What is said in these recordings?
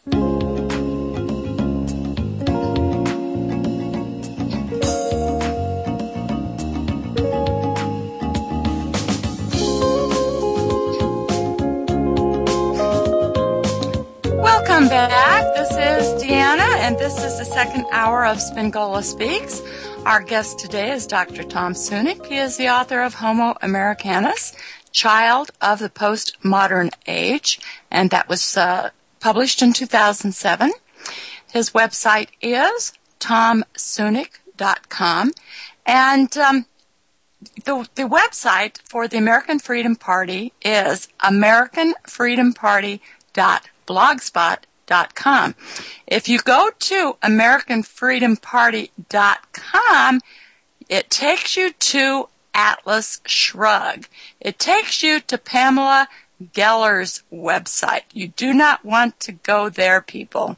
Welcome back. This is Deanna, and this is the second hour of Spingola Speaks. Our guest today is Dr. Tom Sunic. He is the author of Homo Americanus, Child of the Postmodern Age, and that was published in 2007. His website is tomsunic.com, and the website for the American Freedom Party is americanfreedomparty.blogspot.com. If you go to americanfreedomparty.com, it takes you to Atlas Shrugged. It takes you to Pamela Geller's website. You do not want to go there, people.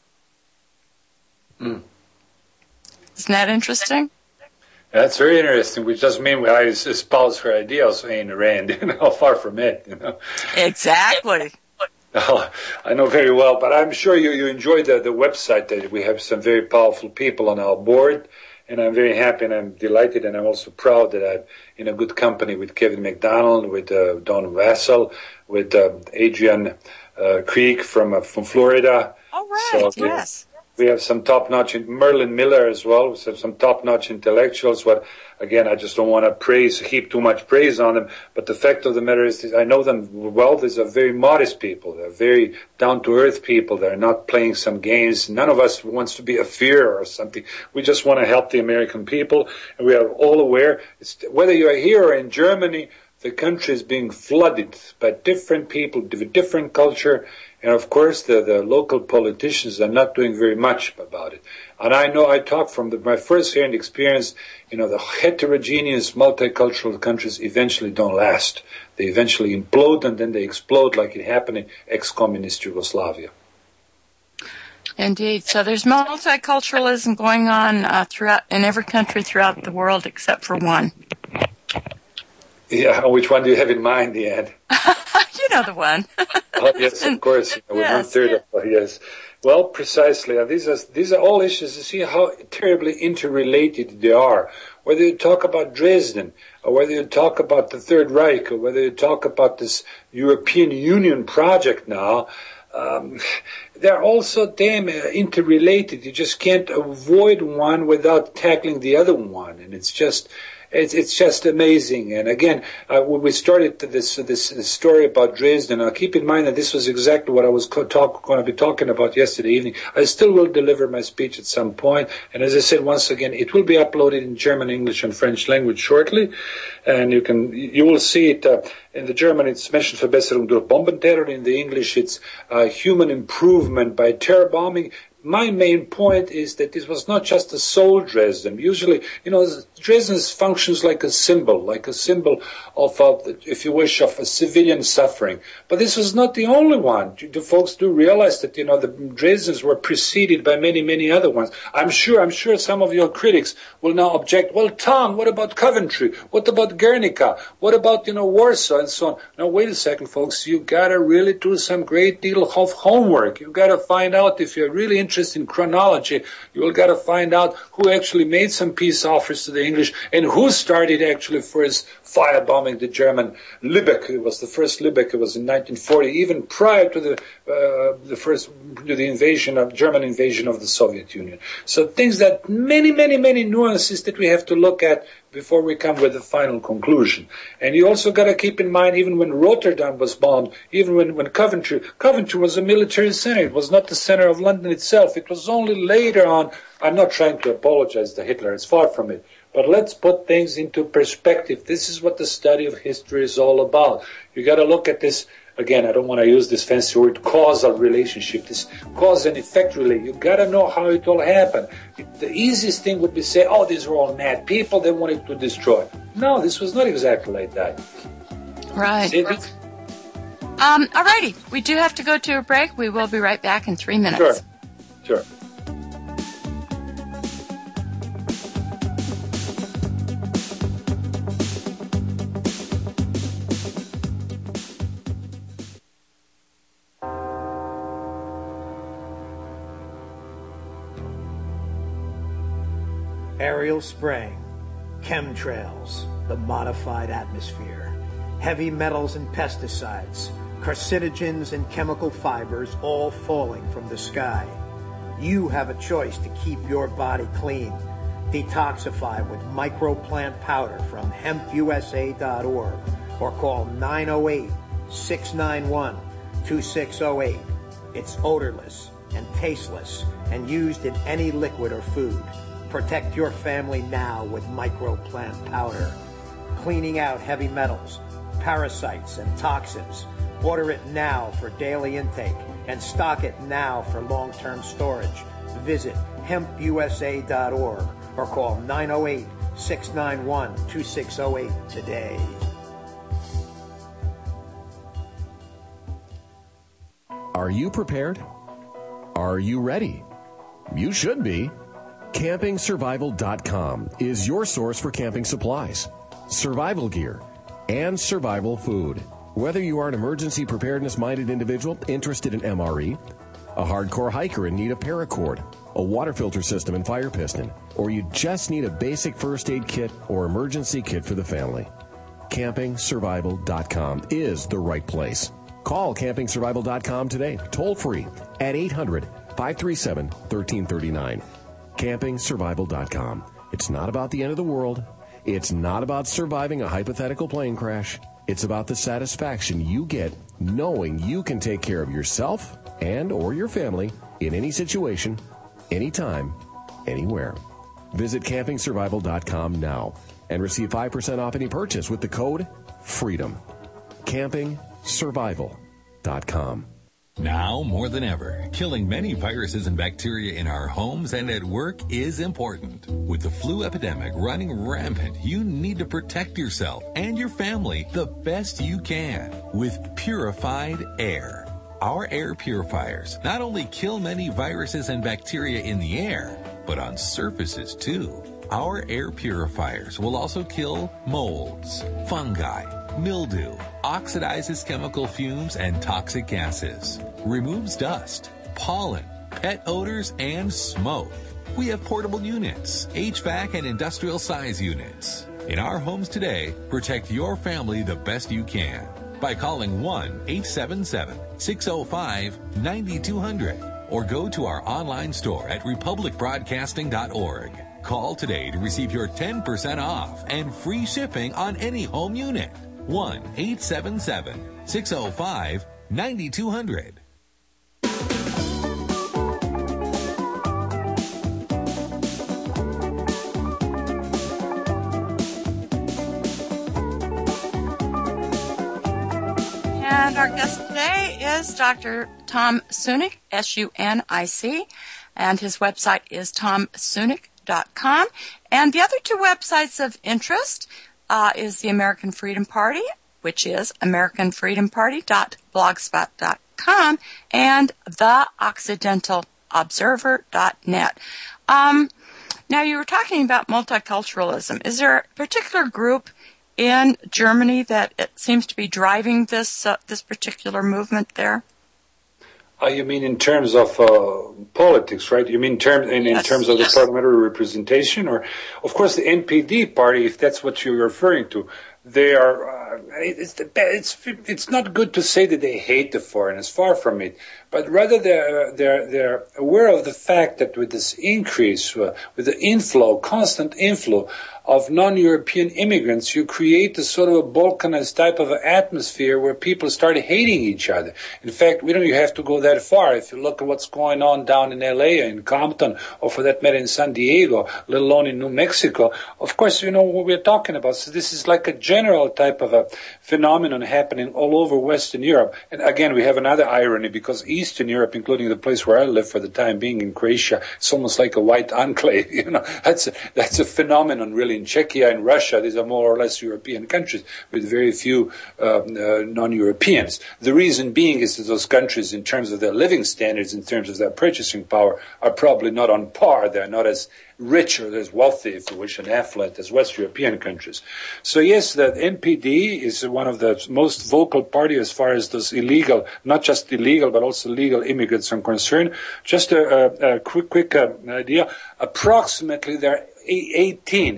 Isn't that interesting? That's very interesting, which doesn't mean I espouse her ideals, Ayn Rand, far from it, Exactly. Oh, I know very well, but I'm sure you enjoy the website. That we have some very powerful people on our board, and I'm very happy and I'm delighted, and I'm also proud that I'm in a good company with Kevin McDonald, with Don Wassel, with Adrian Krieg from Florida. All right, so, yes. We have some top-notch, Merlin Miller as well, so some top-notch intellectuals. But again, I just don't want to heap too much praise on them. But the fact of the matter is, I know them well. These are very modest people. They're very down-to-earth people. They're not playing some games. None of us wants to be a fear or something. We just want to help the American people. And we are all aware, whether you are here or in Germany, the country is being flooded by different people with different culture. And of course, the local politicians are not doing very much about it. And I know I talk from my first-hand experience, the heterogeneous multicultural countries eventually don't last. They eventually implode, and then they explode like it happened in ex-communist Yugoslavia. Indeed. So there's multiculturalism going on throughout in every country throughout the world except for one. Yeah, which one do you have in mind, Deanne? You know the one. Oh, yes, of course. With yes, 1/3 of yes. Well, precisely. And these are all issues to see how terribly interrelated they are. Whether you talk about Dresden, or whether you talk about the Third Reich, or whether you talk about this European Union project now, they're all so damn interrelated. You just can't avoid one without tackling the other one. And it's just amazing. And again, when we started this story about Dresden, keep in mind that this was exactly what I was going to be talking about yesterday evening. I still will deliver my speech at some point. And as I said, once again, it will be uploaded in German, English, and French language shortly. And you will see it in the German. It's Menschenverbesserung durch Bombenterror. In the English, it's human improvement by terror bombing. My main point is that this was not just a soul Dresden. Usually, Dresden functions like a symbol of, if you wish, of a civilian suffering. But this was not the only one. The folks do realize that, the Dresdens were preceded by many, many other ones. I'm sure some of your critics will now object, well, Tom, what about Coventry? What about Guernica? What about, Warsaw and so on? Now, wait a second, folks. You gotta really do some great deal of homework. You gotta find out, if you're really interested in chronology, you got to find out who actually made some peace offers to the English and who started actually first firebombing the German Lübeck. It was the first Lübeck. It was in 1940, even prior to the German invasion of the Soviet Union. So things that many, many, many nuances that we have to look at before we come with a final conclusion. And you also got to keep in mind, even when Rotterdam was bombed, even when Coventry was a military center. It was not the center of London itself. It was only later on. I'm not trying to apologize to Hitler. It's far from it. But let's put things into perspective. This is what the study of history is all about. You got to look at this. Again, I don't want to use this fancy word, causal relationship, this cause and effect relation. You got to know how it all happened. The easiest thing would be to say, oh, these were all mad people, they wanted to destroy. No, this was not exactly like that. Right. All righty. We do have to go to a break. We will be right back in 3 minutes. Sure. aerial spraying, chemtrails, the modified atmosphere, heavy metals and pesticides, carcinogens and chemical fibers all falling from the sky. You have a choice to keep your body clean. Detoxify with microplant powder from hempusa.org or call 908-691-2608. It's odorless and tasteless and used in any liquid or food. Protect your family now with microplant powder. Cleaning out heavy metals, parasites, and toxins. Order it now for daily intake and stock it now for long-term storage. Visit hempusa.org or call 908-691-2608 today. Are you prepared? Are you ready? You should be. CampingSurvival.com is your source for camping supplies, survival gear, and survival food. Whether you are an emergency preparedness-minded individual interested in MRE, a hardcore hiker in need of paracord, a water filter system and fire piston, or you just need a basic first aid kit or emergency kit for the family, CampingSurvival.com is the right place. Call CampingSurvival.com today, toll-free, at 800-537-1339. CampingSurvival.com. It's not about the end of the world. It's not about surviving a hypothetical plane crash. It's about the satisfaction you get knowing you can take care of yourself and or your family in any situation, anytime, anywhere. Visit CampingSurvival.com now and receive 5% off any purchase with the code FREEDOM. CampingSurvival.com. Now more than ever, killing many viruses and bacteria in our homes and at work is important. With the flu epidemic running rampant, you need to protect yourself and your family the best you can with purified air. Our air purifiers not only kill many viruses and bacteria in the air, but on surfaces too. Our air purifiers will also kill molds, fungi, mildew, oxidizes chemical fumes and toxic gases, removes dust, pollen, pet odors, and smoke. We have portable units, HVAC and industrial size units. In our homes today, protect your family the best you can by calling 1-877-605-9200 or go to our online store at republicbroadcasting.org. Call today to receive your 10% off and free shipping on any home unit. 1-877-605-9200. And our guest today is Dr. Tom Sunic, S-U-N-I-C, and his website is tomsunic.com. And the other two websites of interest is the American Freedom Party, which is americanfreedomparty.blogspot.com, and theoccidentalobserver.net. Now, you were talking about multiculturalism. Is there a particular group in Germany that it seems to be driving this particular movement there? You mean in terms of politics, right? You mean in terms of the parliamentary representation? Or, of course, the NPD party, if that's what you're referring to, they are. It's not good to say that they hate the foreigners, far from it, but rather they're aware of the fact that with this increase, with the constant inflow of non-European immigrants, you create a sort of a balkanized type of atmosphere where people start hating each other. In fact, we don't even have to go that far. If you look at what's going on down in LA, in Compton, or for that matter in San Diego, let alone in New Mexico, of course, you know what we're talking about. So this is like a general type of a phenomenon happening all over Western Europe. And again, we have another irony, because Eastern Europe, including the place where I live for the time being in Croatia, it's almost like a white enclave. You know, that's a phenomenon really. In Czechia and Russia, these are more or less European countries with very few non-Europeans. The reason being is that those countries, in terms of their living standards, in terms of their purchasing power, are probably not on par. They're not as rich or as wealthy, if you wish, and affluent as West European countries. So yes, the NPD is one of the most vocal party as far as those illegal, not just illegal, but also as legal immigrants are concerned. Just a quick idea. Approximately there are 18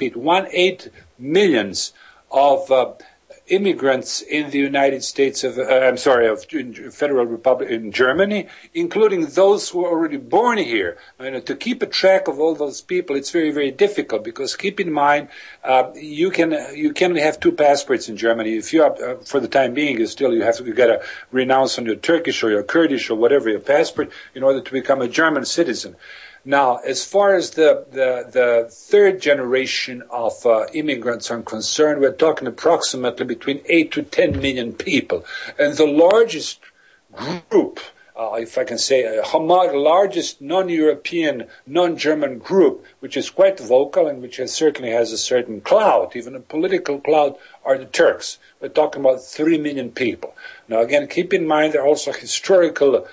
millions of immigrants in the United States of Federal Republic in Germany, including those who are already born here. To keep a track of all those people, it's very, very difficult, because keep in mind, you can have two passports in Germany. If you are, for the time being, you got to renounce on your Turkish or your Kurdish or whatever your passport in order to become a German citizen. Now, as far as the third generation of immigrants are concerned, we're talking approximately between 8 to 10 million people. And the largest group, if I can say, largest non-European, non-German group, which is quite vocal and which certainly has a certain clout, even a political clout, are the Turks. We're talking about 3 million people. Now, again, keep in mind there are also historical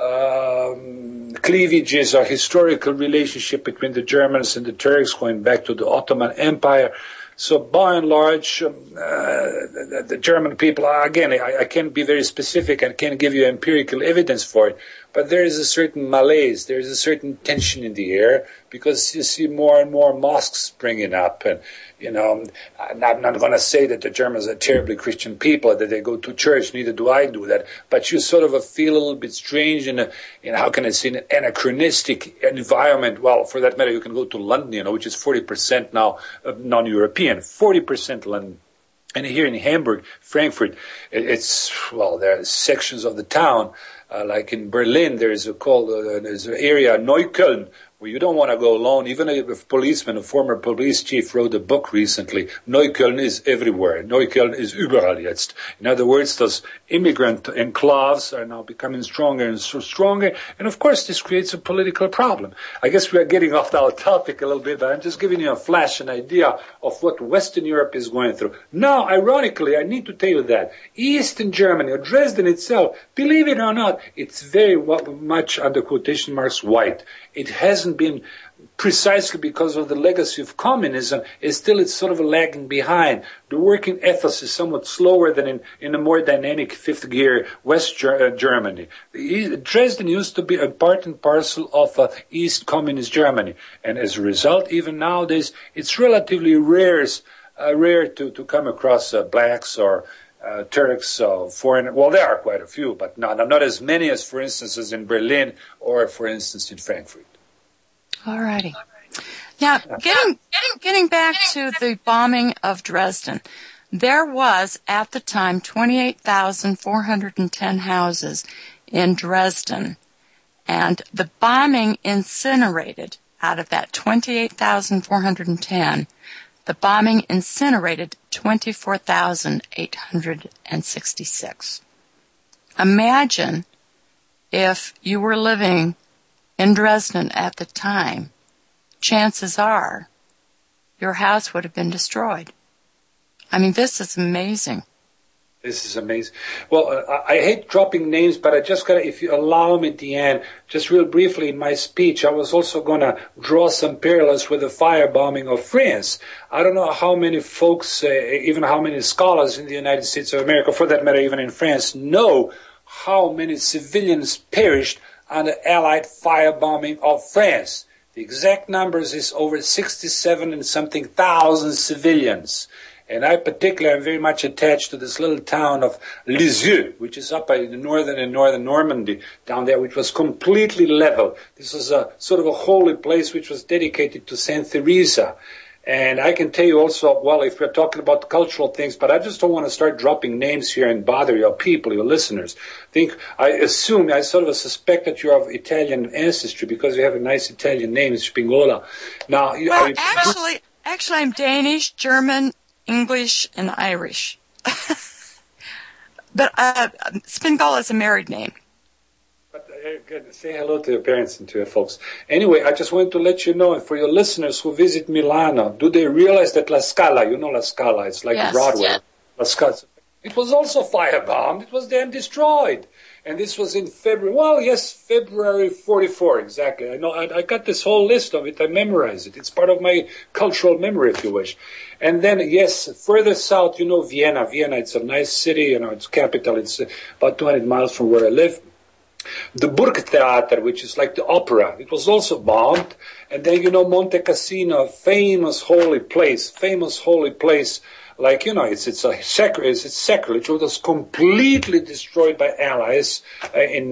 cleavages or historical relationship between the Germans and the Turks going back to the Ottoman Empire. So by and large, the German people, again, I can't be very specific, I can't give you empirical evidence for it, but there is a certain malaise, there is a certain tension in the air, because you see more and more mosques springing up. And, I'm not going to say that the Germans are terribly Christian people, that they go to church, neither do I do that, but you sort of feel a little bit strange in how can I say, an anachronistic environment. Well, for that matter, you can go to London, which is 40% now non-European, 40% London. And here in Hamburg, Frankfurt, there are sections of the town, like in Berlin, there's an area, Neukölln, where you don't want to go alone. Even a policeman, a former police chief, wrote a book recently. Neukölln is everywhere. Neukölln is überall jetzt. In other words, those immigrant enclaves are now becoming stronger and so stronger. And of course, this creates a political problem. I guess we are getting off our topic a little bit, but I'm just giving you an idea of what Western Europe is going through. Now, ironically, I need to tell you that Eastern Germany, or Dresden itself, believe it or not, it's very much, under quotation marks, white. It hasn't been, precisely because of the legacy of communism, it's sort of lagging behind. The working ethos is somewhat slower than in a more dynamic fifth gear West Germany. Dresden used to be a part and parcel of East Communist Germany. And as a result, even nowadays, it's relatively rare to come across blacks or Turks, foreign. Well, there are quite a few, but not as many as, for instance, as in Berlin or, for instance, in Frankfurt. All righty. Now, getting back to the bombing of Dresden, there was at the time 28,410 houses in Dresden, and the bombing incinerated out of that 28,410. The bombing incinerated 24,866. Imagine if you were living in Dresden at the time, chances are your house would have been destroyed. I mean, this is amazing. This is amazing. Well, I hate dropping names, but I just got to, if you allow me, Deanne, just real briefly in my speech, I was also going to draw some parallels with the firebombing of France. I don't know how many folks, even how many scholars in the United States of America, for that matter, even in France, know how many civilians perished on the Allied firebombing of France. The exact numbers is over 67 and something thousand civilians. And I particularly am very much attached to this little town of Lisieux, which is up in northern Normandy down there, which was completely level. This was a sort of a holy place which was dedicated to Saint Teresa. And I can tell you also, well, if we're talking about cultural things, but I just don't want to start dropping names here and bother your people, your listeners. I sort of suspect that you're of Italian ancestry because you have a nice Italian name, Spingola. Now, actually, I'm Danish, German, English, and Irish. But Spingola is a married name. But say hello to your parents and to your folks. Anyway, I just wanted to let you know, and for your listeners who visit Milano, do they realize that La Scala, you know La Scala, it's like Broadway. Yeah. La Scala. It was also firebombed. It was then destroyed. And this was in February 44, exactly. I know, I got this whole list of it. I memorized it. It's part of my cultural memory, if you wish. And then, further south, you know Vienna. Vienna, it's a nice city, it's capital. It's about 200 miles from where I live. The Burgtheater, which is like the opera, it was also bombed. And then, Monte Cassino, famous holy place, like, it's sacrilege. It was completely destroyed by Allies in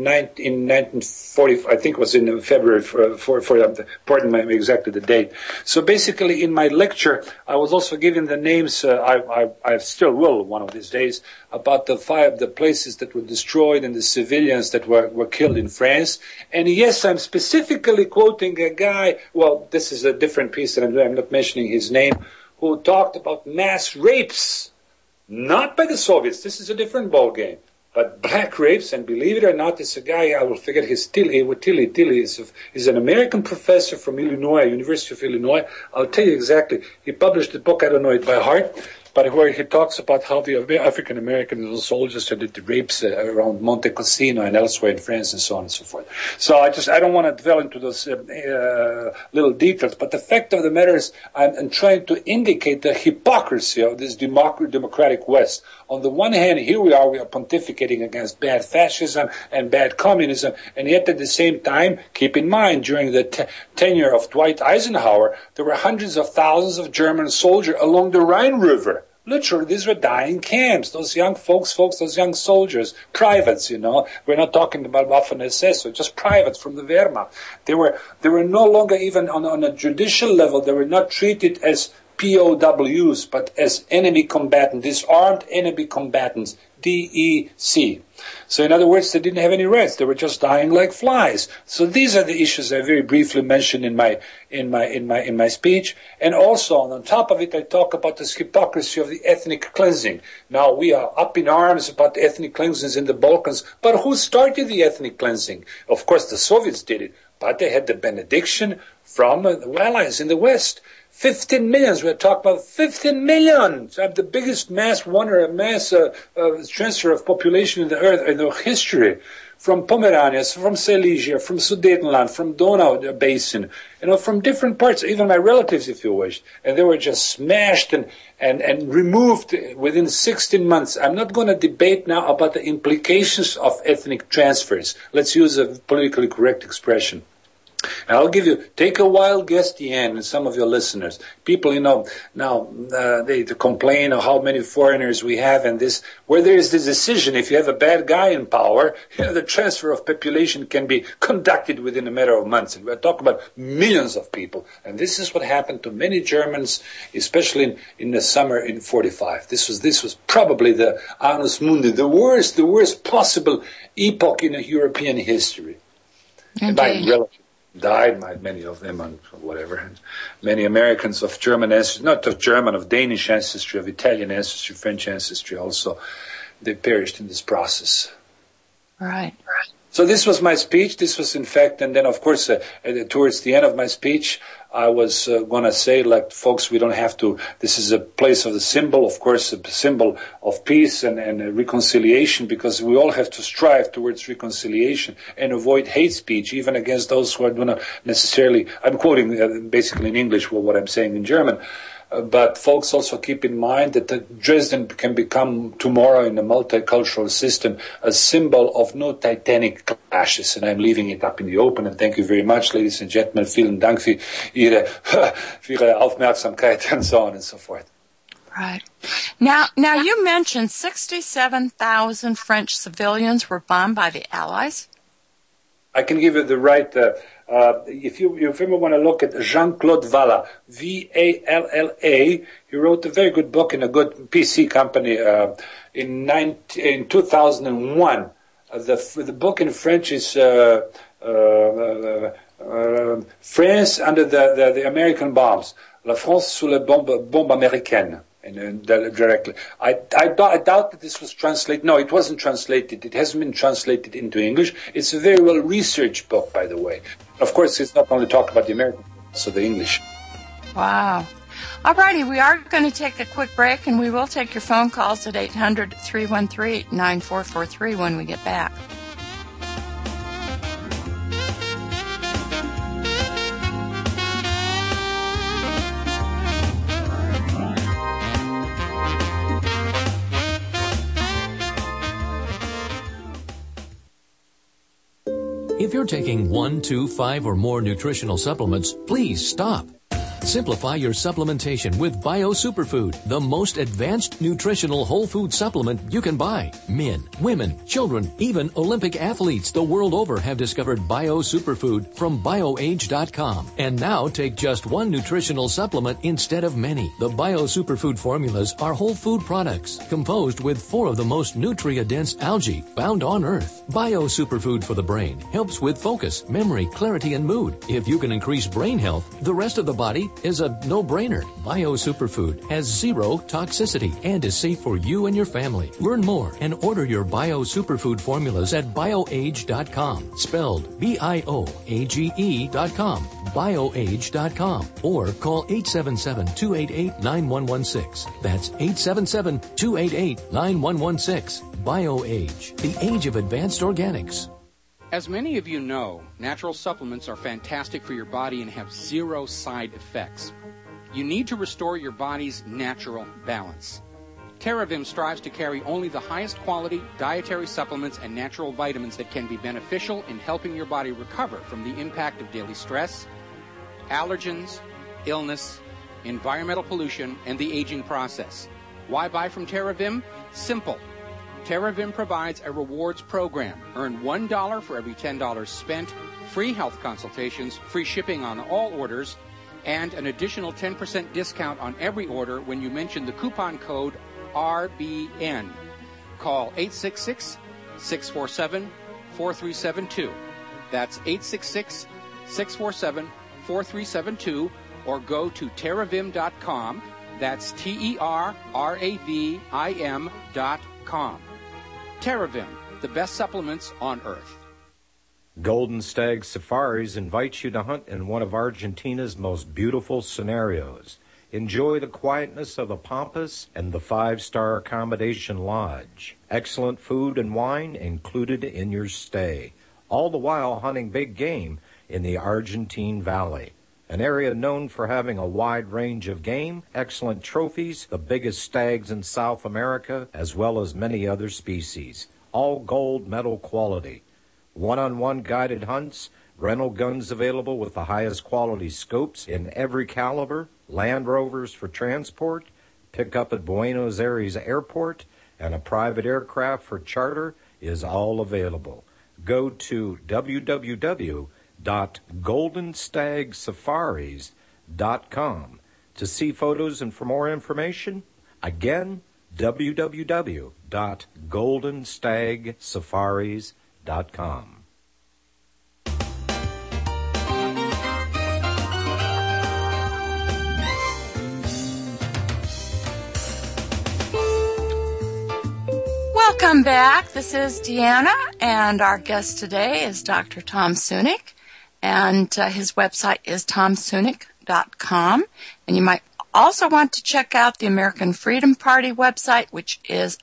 1940. I think it was in February. Pardon me exactly the date. So basically, in my lecture, I was also giving the names. I still will one of these days about the places that were destroyed and the civilians that were killed in France. And yes, I'm specifically quoting a guy. Well, this is a different piece that I'm not mentioning his name, who talked about mass rapes, not by the Soviets. This is a different ballgame. But black rapes, and believe it or not, it's a guy, I will forget his Tilly is an American professor from Illinois, University of Illinois. I'll tell you exactly. He published a book, I don't know it by heart, but where he talks about how the African American soldiers did the rapes around Monte Cassino and elsewhere in France and so on and so forth. So I don't want to dwell into those little details, but the fact of the matter is I'm trying to indicate the hypocrisy of this democratic West. On the one hand, here we are pontificating against bad fascism and bad communism, and yet at the same time, keep in mind, during the tenure of Dwight Eisenhower, there were hundreds of thousands of German soldiers along the Rhine River. Literally, these were dying camps. Those young folks, those young soldiers, privates, We're not talking about Waffen-SS, just privates from the Wehrmacht. They were no longer even on a judicial level. They were not treated as POWs, but as enemy combatants, disarmed enemy combatants, DEC. So in other words, they didn't have any rights. They were just dying like flies. So these are the issues I very briefly mentioned in my speech. And also on top of it, I talk about this hypocrisy of the ethnic cleansing. Now we are up in arms about the ethnic cleansings in the Balkans, but who started the ethnic cleansing? Of course, the Soviets did it, but they had the benediction from the Allies in the West. 15 million. We're talking about 15 million. The biggest mass transfer of population in the earth in the history. From Pomerania, from Silesia, from Sudetenland, from Donau Basin, from different parts, even my relatives, if you wish. And they were just smashed and removed within 16 months. I'm not going to debate now about the implications of ethnic transfers. Let's use a politically correct expression. And I'll take a wild guess, Deanne, and some of your listeners. People, now they complain of how many foreigners we have, and where there is this decision, if you have a bad guy in power, the transfer of population can be conducted within a matter of months. And we're talking about millions of people. And this is what happened to many Germans, especially in the summer in 1945. This was probably the annus mundi, the worst possible epoch in European history. And by relatives. Died, many of them, and whatever. And many Americans of German ancestry, not of German, of Danish ancestry, of Italian ancestry, French ancestry also, they perished in this process. Right. So this was my speech. This was, in fact, and then, of course, towards the end of my speech, I was going to say, like, folks, we don't have to, this is a place of the symbol, of course, a symbol of peace and reconciliation, because we all have to strive towards reconciliation and avoid hate speech, even against those who are not necessarily, I'm quoting basically in English what I'm saying in German. But folks also keep in mind that Dresden can become tomorrow in a multicultural system a symbol of no titanic clashes. And I'm leaving it up in the open. And thank you very much, ladies and gentlemen. Vielen Dank für Ihre Aufmerksamkeit and so on and so forth. Right. Now you mentioned 67,000 French civilians were bombed by the Allies. I can give you the right... if you ever want to look at Jean-Claude Valla, V-A-L-L-A, he wrote a very good book in a good PC company in 2001. The book in French is France under the American bombs, La France sous les bombes américaines. And directly. I doubt that this was translated. No, it wasn't translated. It hasn't been translated into English. It's a very well-researched book, by the way. Of course, it's not only talk about the American, so the English. Wow. All righty, we are going to take a quick break, and we will take your phone calls at 800-313-9443 when we get back. If you're taking 1, 2, 5, or more nutritional supplements, please stop. Simplify your supplementation with Bio Superfood, the most advanced nutritional whole food supplement you can buy. Men, women, children, even Olympic athletes the world over have discovered Bio Superfood from BioAge.com. And now take just one nutritional supplement instead of many. The Bio Superfood formulas are whole food products composed with 4 of the most nutrient-dense algae found on Earth. Bio Superfood for the brain helps with focus, memory, clarity, and mood. If you can increase brain health, the rest of the body is a no-brainer. Bio Superfood has 0 toxicity and is safe for you and your family. Learn more and order your Bio Superfood formulas at BioAge.com, spelled BIOAGE.com, BioAge.com, or call 877-288-9116. That's 877-288-9116. BioAge, the age of advanced organics. As many of you know, natural supplements are fantastic for your body and have 0 side effects. You need to restore your body's natural balance. TerraVim strives to carry only the highest quality dietary supplements and natural vitamins that can be beneficial in helping your body recover from the impact of daily stress, allergens, illness, environmental pollution, and the aging process. Why buy from TerraVim? Simple. TerraVim provides a rewards program. Earn $1 for every $10 spent, free health consultations, free shipping on all orders, and an additional 10% discount on every order when you mention the coupon code RBN. Call 866-647-4372. That's 866-647-4372, or go to TerraVim.com. That's TerraVim.com. TerraVim, the best supplements on Earth. Golden Stag Safaris invites you to hunt in one of Argentina's most beautiful scenarios. Enjoy the quietness of the Pampas and the 5-star accommodation lodge. Excellent food and wine included in your stay, all the while hunting big game in the Argentine Valley, an area known for having a wide range of game, excellent trophies, the biggest stags in South America, as well as many other species, all gold medal quality. One-on-one guided hunts, rental guns available with the highest quality scopes in every caliber, Land Rovers for transport, pick up at Buenos Aires Airport, and a private aircraft for charter is all available. Go to www.goldenstagsafaris.com to see photos and for more information. Again, www.goldenstagsafaris.com. Welcome back. This is Deanna, and our guest today is Dr. Tom Sunic, and his website is tomsunic.com. And you might also want to check out the American Freedom Party website, which is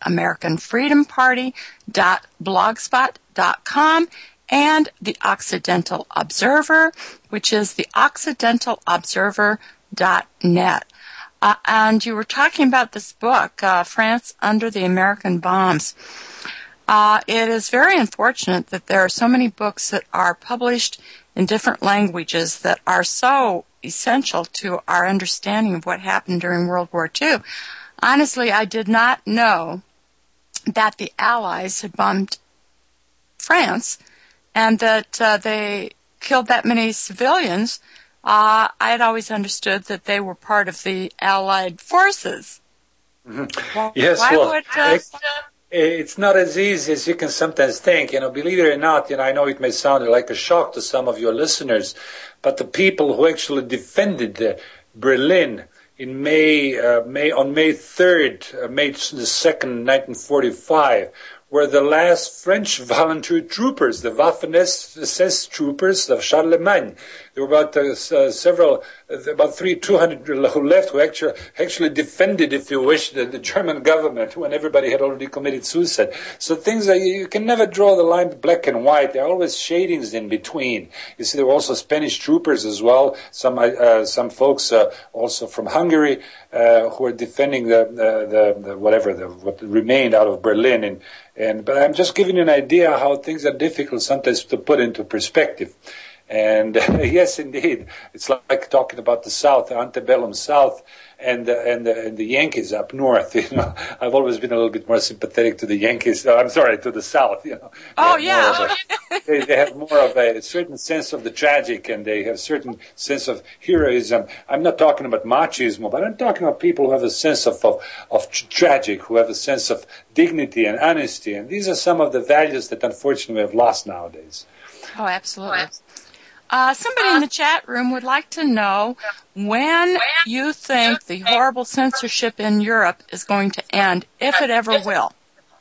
americanfreedomparty.blogspot.com, and the Occidental Observer, which is the occidentalobserver.net. And you were talking about this book, France Under the American Bombs. It is very unfortunate that there are so many books that are published in different languages that are so essential to our understanding of what happened during World War II. Honestly, I did not know that the Allies had bombed France and that they killed that many civilians. I had always understood that they were part of the Allied forces. Mm-hmm. Well, yes, it's not as easy as you can sometimes think. Believe it or not, I know it may sound like a shock to some of your listeners, but the people who actually defended Berlin in May 3rd, May the 2nd, 1945, were the last French volunteer troopers, the Waffen-SS troopers of Charlemagne. There were about 200 who left, who actually defended, if you wish, the German government when everybody had already committed suicide. So things that you can never draw the line black and white. There are always shadings in between. You see, there were also Spanish troopers as well. Some folks also from Hungary who were defending what remained out of Berlin. But I'm just giving you an idea how things are difficult sometimes to put into perspective. And yes, indeed, it's like talking about the South, the antebellum South, and the Yankees up north. You know, I've always been a little bit more sympathetic to the Yankees. To the South. You know. Oh yeah. They have more of a certain sense of the tragic, and they have a certain sense of heroism. I'm not talking about machismo, but I'm talking about people who have a sense of tragic, who have a sense of dignity and honesty. And these are some of the values that unfortunately we have lost nowadays. Oh, absolutely. Somebody in the chat room would like to know when you think the horrible censorship in Europe is going to end, if it ever will.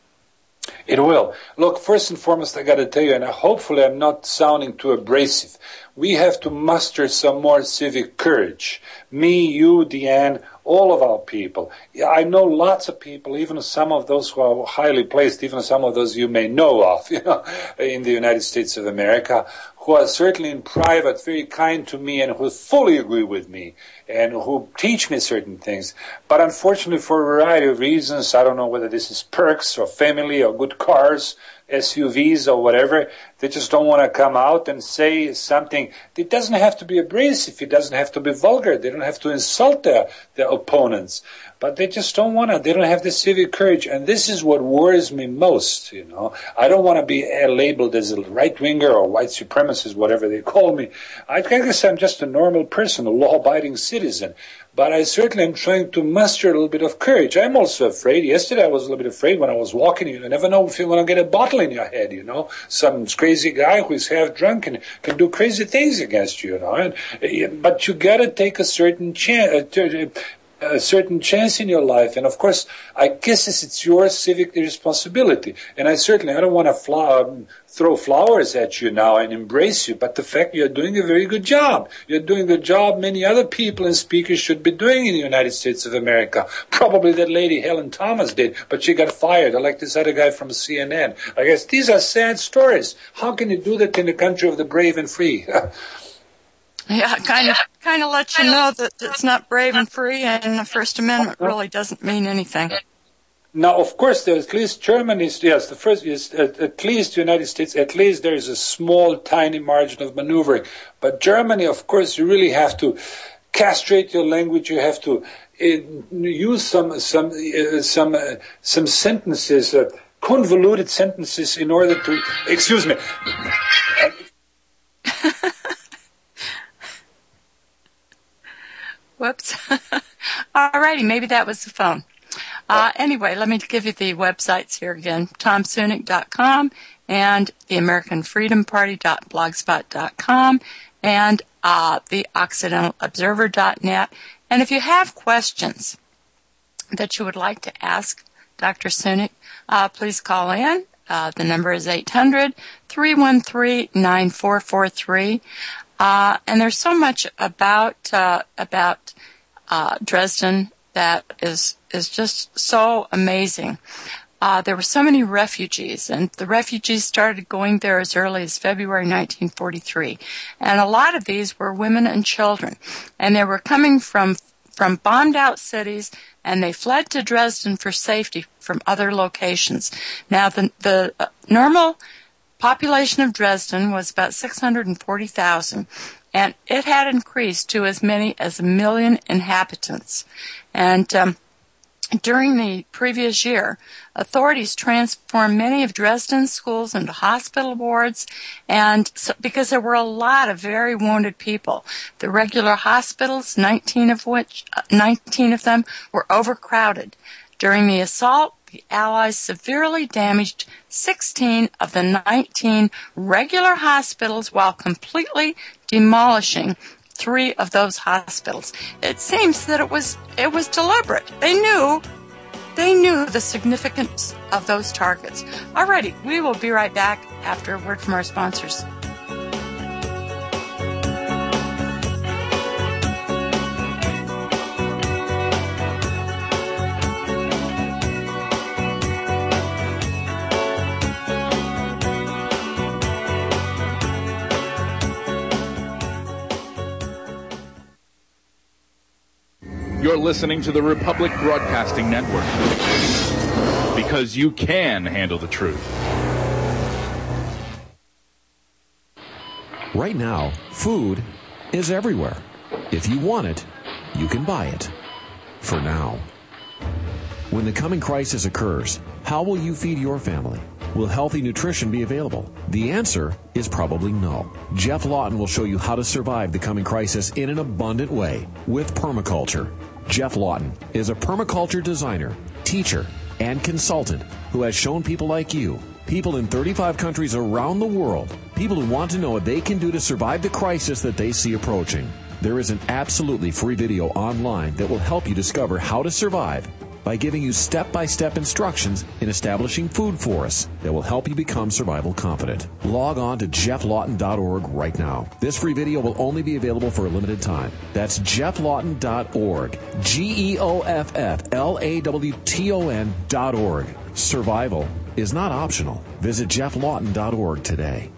It will. Look, first and foremost, I got to tell you, and hopefully I'm not sounding too abrasive, we have to muster some more civic courage. Me, you, Deanne, all of our people. I know lots of people, even some of those who are highly placed, even some of those you may know of, in the United States of America, who are certainly in private very kind to me and who fully agree with me and who teach me certain things. But unfortunately, for a variety of reasons, I don't know whether this is perks or family or good cars, SUVs or whatever, they just don't want to come out and say something. It doesn't have to be abrasive. It doesn't have to be vulgar. They don't have to insult their opponents. But they just don't want to. They don't have the civic courage. And this is what worries me most, I don't want to be labeled as a right-winger or white supremacist, whatever they call me. I guess I'm just a normal person, a law-abiding citizen. But I certainly am trying to muster a little bit of courage. I'm also afraid. Yesterday I was a little bit afraid when I was walking. You never know if you're going to get a bottle in your head, Some crazy guy who is half drunk and can do crazy things against you, But you got to take a certain chance. A certain chance in your life, and of course, I guess it's your civic responsibility. And I don't want to throw flowers at you now and embrace you, but the fact you're doing a very good job. You're doing the job many other people and speakers should be doing in the United States of America. Probably that lady Helen Thomas did, but she got fired. I like this other guy from CNN. I guess these are sad stories. How can you do that in the country of the brave and free? Yeah, kind of let you know that it's not brave and free, and the First Amendment really doesn't mean anything. Now, of course, there's at least Germany. Yes, the first is at least the United States. At least there is a small, tiny margin of maneuvering. But Germany, of course, you really have to castrate your language. You have to use some sentences, convoluted sentences, in order to. Excuse me. Whoops. All righty, maybe that was the phone. Anyway, let me give you the websites here again. TomSunic.com and theamericanfreedomparty.blogspot.com and theoccidentalobserver.net. And if you have questions that you would like to ask Dr. Sunic, please call in. The number is 800-313-9443. And there's so much about Dresden that is just so amazing. There were so many refugees, and the refugees started going there as early as February 1943. And a lot of these were women and children. And they were coming from bombed out cities, and they fled to Dresden for safety from other locations. Now, the normal population of Dresden was about 640,000, and it had increased to as many as 1 million inhabitants. And during the previous year, authorities transformed many of Dresden's schools into hospital wards, and because there were a lot of very wounded people. The regular hospitals, 19 of them were overcrowded. During the assault, the Allies severely damaged 16 of the 19 regular hospitals while completely demolishing 3 of those hospitals. It seems that it was deliberate. They knew the significance of those targets. Alrighty, we will be right back after a word from our sponsors. You're listening to the Republic Broadcasting Network. Because you can handle the truth. Right now, food is everywhere. If you want it, you can buy it. For now. When the coming crisis occurs, how will you feed your family? Will healthy nutrition be available? The answer is probably no. Jeff Lawton will show you how to survive the coming crisis in an abundant way with permaculture. Jeff Lawton is a permaculture designer, teacher, and consultant who has shown people like you, people in 35 countries around the world, people who want to know what they can do to survive the crisis that they see approaching. There is an absolutely free video online that will help you discover how to survive by giving you step-by-step instructions in establishing food forests that will help you become survival confident. Log on to jefflawton.org right now. This free video will only be available for a limited time. That's jefflawton.org. GEOFFLAWTON.org. Survival is not optional. Visit jefflawton.org today.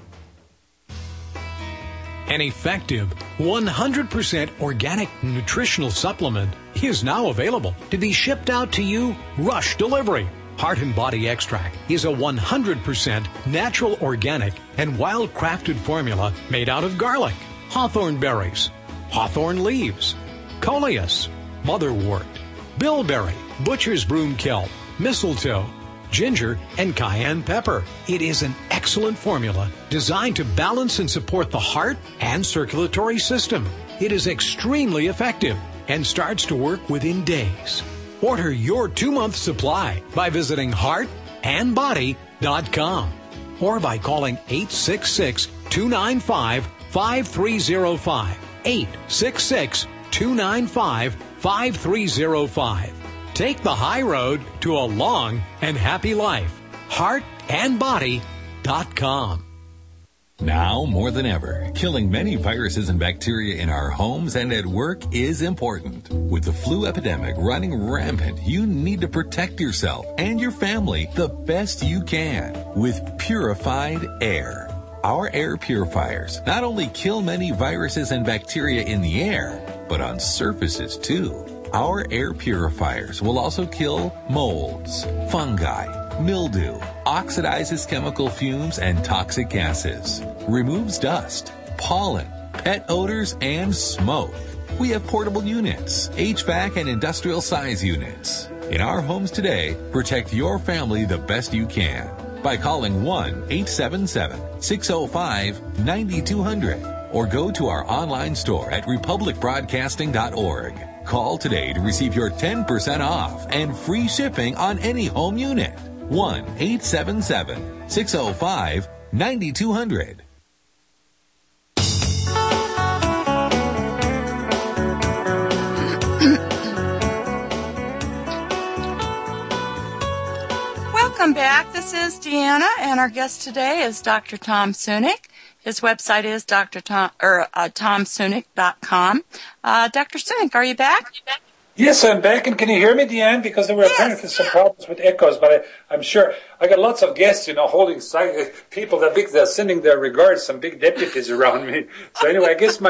An effective 100% organic nutritional supplement is now available to be shipped out to you rush delivery. Heart and Body Extract is a 100% natural, organic, and wild-crafted formula made out of garlic, hawthorn berries, hawthorn leaves, coleus, motherwort, bilberry, butcher's broom kelp, mistletoe, ginger, and cayenne pepper. It is an excellent formula designed to balance and support the heart and circulatory system. It is extremely effective and starts to work within days. Order your 2-month supply by visiting heartandbody.com or by calling 866-295-5305. 866-295-5305. Take the high road to a long and happy life. Heartandbody.com. Now more than ever, killing many viruses and bacteria in our homes and at work is important. With the flu epidemic running rampant, you need to protect yourself and your family the best you can with purified air. Our air purifiers not only kill many viruses and bacteria in the air, but on surfaces too. Our air purifiers will also kill molds, fungi, mildew, oxidizes chemical fumes and toxic gases, removes dust, pollen, pet odors, and smoke. We have portable units, HVAC and industrial size units. In our homes today, protect your family the best you can by calling 1-877-605-9200 or go to our online store at republicbroadcasting.org. Call today to receive your 10% off and free shipping on any home unit. 1-877-605-9200. Welcome back. This is Deanna, and our guest today is Dr. Tom Sunic. His website is tomsunic.com. Dr. Sunic, are you back? Yes, I'm back, and can you hear me, Deanne? Because there were apparently some problems with echoes, but I'm sure I got lots of guests, holding people they're sending their regards, some big deputies around me. So anyway, I guess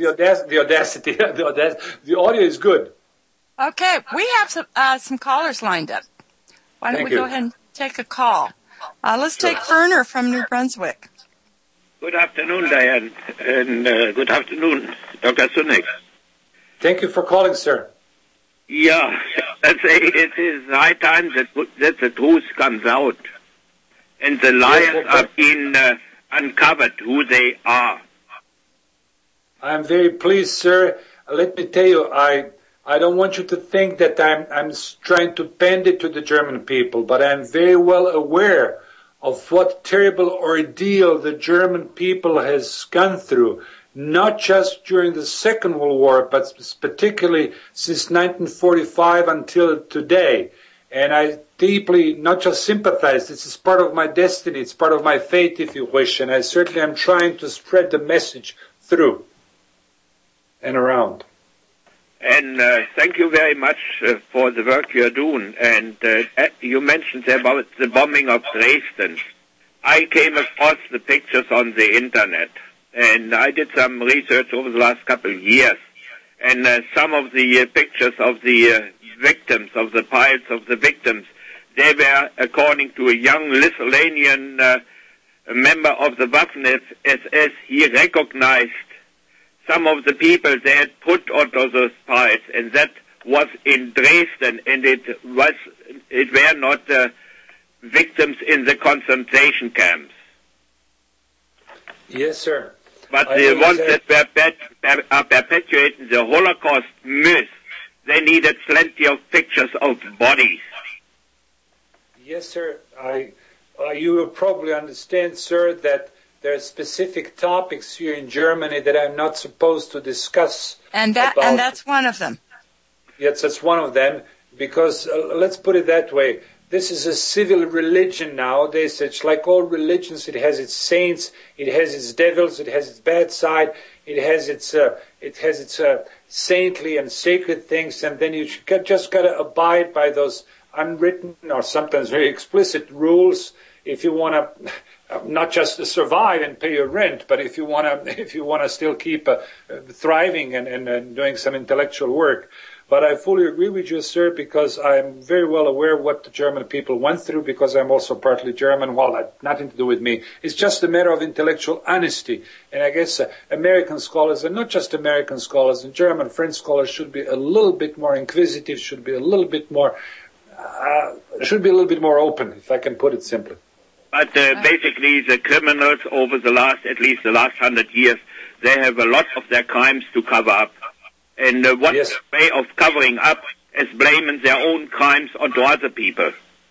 the audio is good. Okay, we have some callers lined up. Why don't we go ahead and take a call? Let's take Werner from New Brunswick. Good afternoon, Diane, and good afternoon, Dr. Sunic. Thank you for calling, sir. Yeah, let's say it is high time that the truth comes out, and the liars are being uncovered who they are. I'm very pleased, sir. Let me tell you, I don't want you to think that I'm trying to bend it to the German people, but I'm very well aware of what terrible ordeal the German people has gone through, not just during the Second World War, but particularly since 1945 until today. And I deeply not just sympathize, this is part of my destiny, it's part of my fate, if you wish, and I certainly am trying to spread the message through and around. And thank you very much for the work you're doing. And you mentioned about the bombing of Dresden. I came across the pictures on the internet, and I did some research over the last couple of years. And some of the pictures of the victims, of the piles of the victims, they were, according to a young Lithuanian member of the Waffen-SS, he recognized some of the people they had put onto those piles, and that was in Dresden, and it were not victims in the concentration camps. Yes, sir. But the ones that are perpetuating the Holocaust myth, they needed plenty of pictures of bodies. Yes, sir. You will probably understand, sir, that there are specific topics here in Germany that I'm not supposed to discuss. And that's one of them. Yes, that's one of them, because let's put it that way. This is a civil religion nowadays. It's like all religions. It has its saints, it has its devils, it has its bad side, it has its saintly and sacred things, and then you just got to abide by those unwritten or sometimes very explicit rules if you want to not just to survive and pay your rent, but if you want to still keep thriving and doing some intellectual work. But I fully agree with you, sir, because I'm very well aware of what the German people went through, because I'm also partly German. Well, nothing to do with me. It's just a matter of intellectual honesty. And I guess American scholars, and not just American scholars, and German, French scholars should be a little bit more inquisitive, should be a little bit more open, if I can put it simply. But basically, the criminals over at least the last 100 years, they have a lot of their crimes to cover up. And one way of covering up is blaming their own crimes onto other people.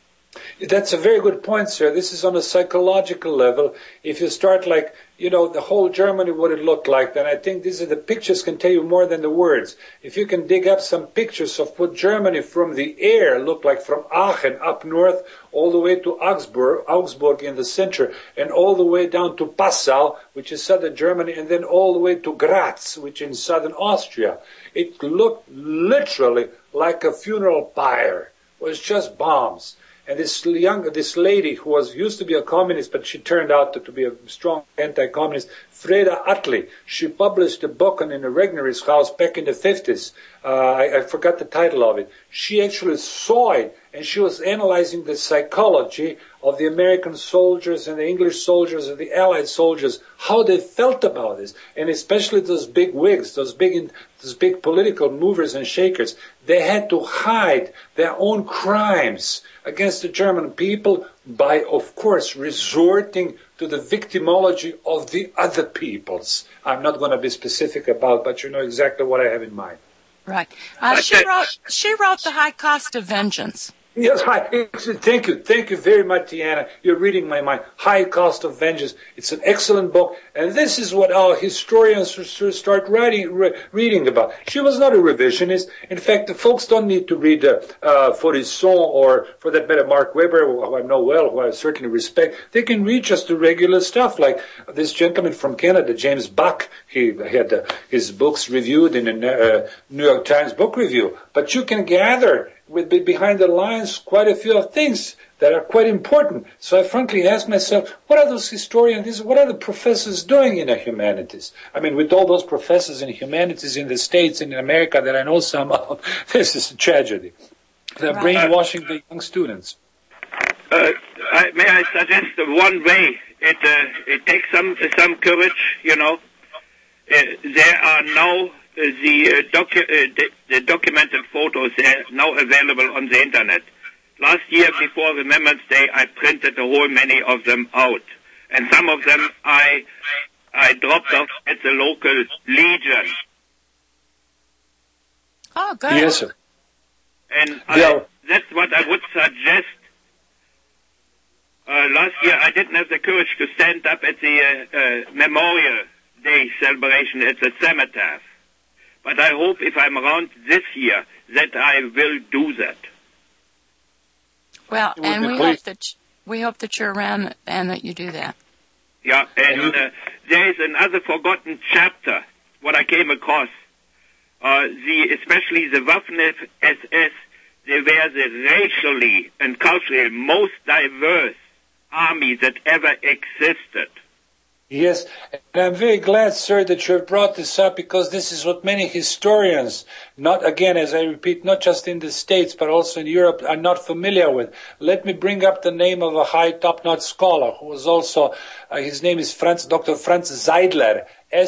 That's a very good point, sir. This is on a psychological level. If you start the whole Germany, what it looked like, then I think the pictures can tell you more than the words. If you can dig up some pictures of what Germany from the air looked like, from Aachen up north, all the way to Augsburg in the center, and all the way down to Passau, which is southern Germany, and then all the way to Graz, which is in southern Austria. It looked literally like a funeral pyre. It was just bombs. And this lady who used to be a communist, but she turned out to be a strong anti-communist, Freda Utley, she published a book in a Regner's house back in the 50s. I forgot the title of it. She actually saw it, and she was analyzing the psychology of the American soldiers and the English soldiers and the Allied soldiers, how they felt about this, and especially those big wigs, those big political movers and shakers. They had to hide their own crimes against the German people by, of course, resorting to the victimology of the other peoples. I'm not going to be specific about, but you know exactly what I have in mind. Right. She wrote The High Cost of Vengeance. Yes, thank you very much, Tiana. You're reading my mind. High Cost of Vengeance. It's an excellent book, and this is what our historians should start reading about. She was not a revisionist. In fact, the folks don't need to read Faurisson or, for that matter, Mark Weber, who I know well, who I certainly respect. They can read just the regular stuff, like this gentleman from Canada, James Buck. He had his books reviewed in a New York Times book review. But you can gather behind the lines quite a few things that are quite important. So I frankly ask myself, what are those historians, what are the professors doing in the humanities? I mean, with all those professors in humanities in the States and in America that I know some of, this is a tragedy. They're brainwashing the young students. May I suggest one way? It takes some courage, you know. There are now the documented photos are now available on the internet. Last year, before Remembrance Day, I printed a whole many of them out, and some of them I dropped off at the local Legion. Oh, good. Yes, sir. And that's what I would suggest. Last year, I didn't have the courage to stand up at the Memorial Day celebration at the cemetery. But I hope if I'm around this year that I will do that. Well, and we hope that you're around and that you do that. Yeah, and there is another forgotten chapter, what I came across. Especially the Waffen-SS, they were the racially and culturally most diverse army that ever existed. Yes, and I'm very glad, sir, that you have brought this up, because this is what many historians, not, again, as I repeat, not just in the States, but also in Europe, are not familiar with. Let me bring up the name of a high top-notch scholar who was also, his name is Dr. Franz Seidler,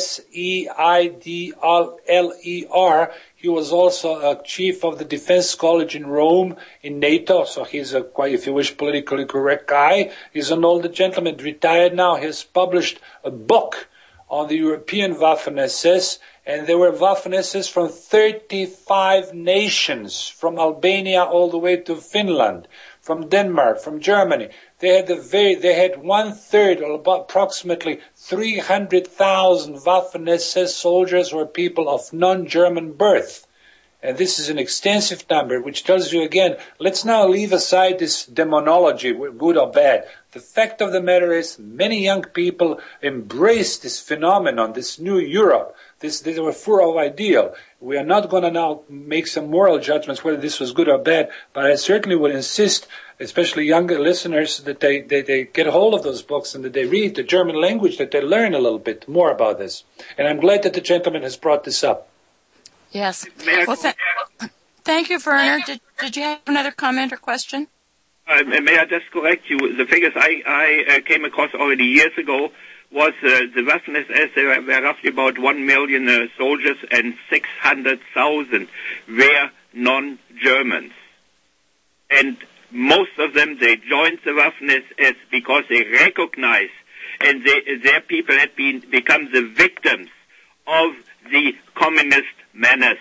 Seidler. He was also a chief of the Defense College in Rome, in NATO, so he's a quite, if you wish, politically correct guy. He's an older gentleman, retired now. He has published a book on the European Waffen-SS, and there were Waffen-SS from 35 nations, from Albania all the way to Finland, from Denmark, from Germany. They had 1/3, or about approximately 300,000 Waffen-SS soldiers were people of non-German birth. And this is an extensive number, which tells you again, let's now leave aside this demonology, good or bad. The fact of the matter is, many young people embrace this phenomenon, this new Europe. They were full of ideal. We are not going to now make some moral judgments whether this was good or bad, but I certainly would insist, especially younger listeners, that they get hold of those books and that they read the German language, that they learn a little bit more about this. And I'm glad that the gentleman has brought this up. Yes. Well, thank you, Werner. Did you have another comment or question? May I just correct you? The figures I came across already years ago was the Waffen-SS, there were roughly about 1 million soldiers, and 600,000 were non-Germans. And most of them, they joined the Waffen-SS because they recognized, and their people had become the victims of the communist menace.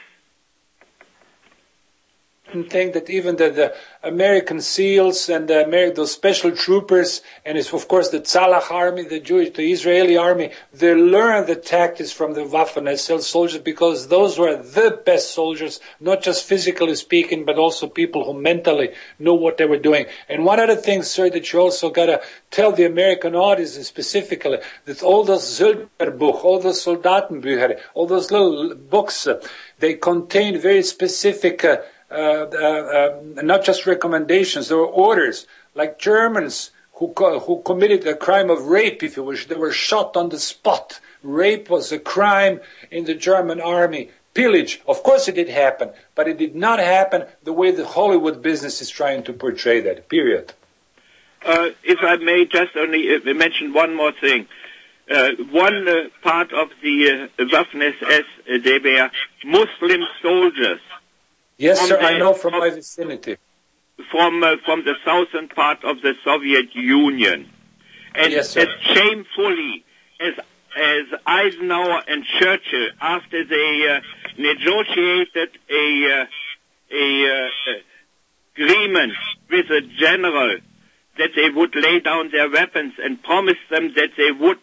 I think that even the American SEALs and those special troopers, and it's of course the Tzalach army, the Israeli army, they learned the tactics from the Waffen-SS soldiers, because those were the best soldiers, not just physically speaking, but also people who mentally knew what they were doing. And one other thing, sir, that you also got to tell the American audience specifically, that all those Söldnerbuch, all those Soldatenbücher, all those little books, they contain very specific not just recommendations, there were orders, like Germans who committed a crime of rape, if you wish. They were shot on the spot. Rape was a crime in the German army. Pillage, of course it did happen, but it did not happen the way the Hollywood business is trying to portray that, period. If I may just only mention one more thing. One part of the Waffen-SS, they were Muslim soldiers. Yes, sir, I know from my vicinity. From the southern part of the Soviet Union. And yes, sir. As shamefully as Eisenhower and Churchill, after they negotiated a agreement with the general that they would lay down their weapons and promise them that they would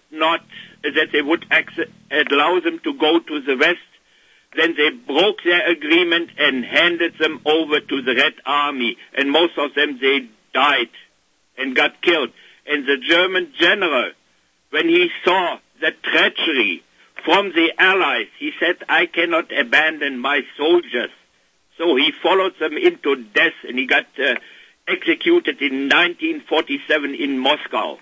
allow them to go to the West, then they broke their agreement and handed them over to the Red Army, and most of them, they died and got killed. And the German general, when he saw the treachery from the Allies, he said, I cannot abandon my soldiers. So he followed them into death, and he got executed in 1947 in Moscow.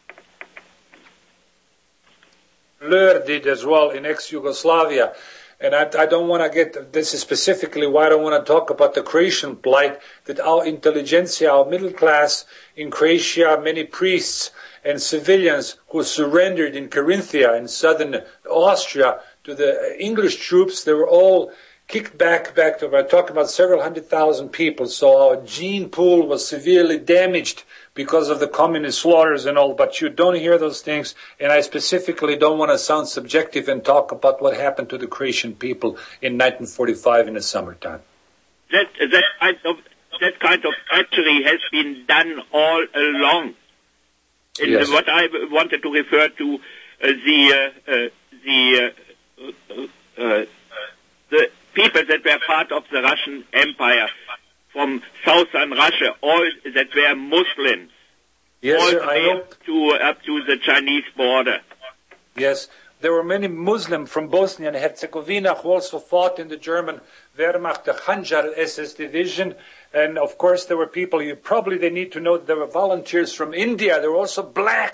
Löhr did as well in ex-Yugoslavia. And I don't want to get, this is specifically why I don't want to talk about the Croatian plight, that our intelligentsia, our middle class in Croatia, many priests and civilians who surrendered in Carinthia in southern Austria to the English troops, they were all kicked back to, we're talking about several 100,000 people. So our gene pool was severely damaged because of the communist slaughters and all, but you don't hear those things, and I specifically don't want to sound subjective and talk about what happened to the Croatian people in 1945 in the summertime. That kind of treachery has been done all along. And yes. What I wanted to refer to, the people that were part of the Russian Empire, from southern Russia, all that were Muslims, yes, all sir, I know. Up to the Chinese border. Yes, there were many Muslims from Bosnia and Herzegovina who also fought in the German Wehrmacht, the Khanjar SS division, and of course there were people, they need to know that there were volunteers from India. There were also blacks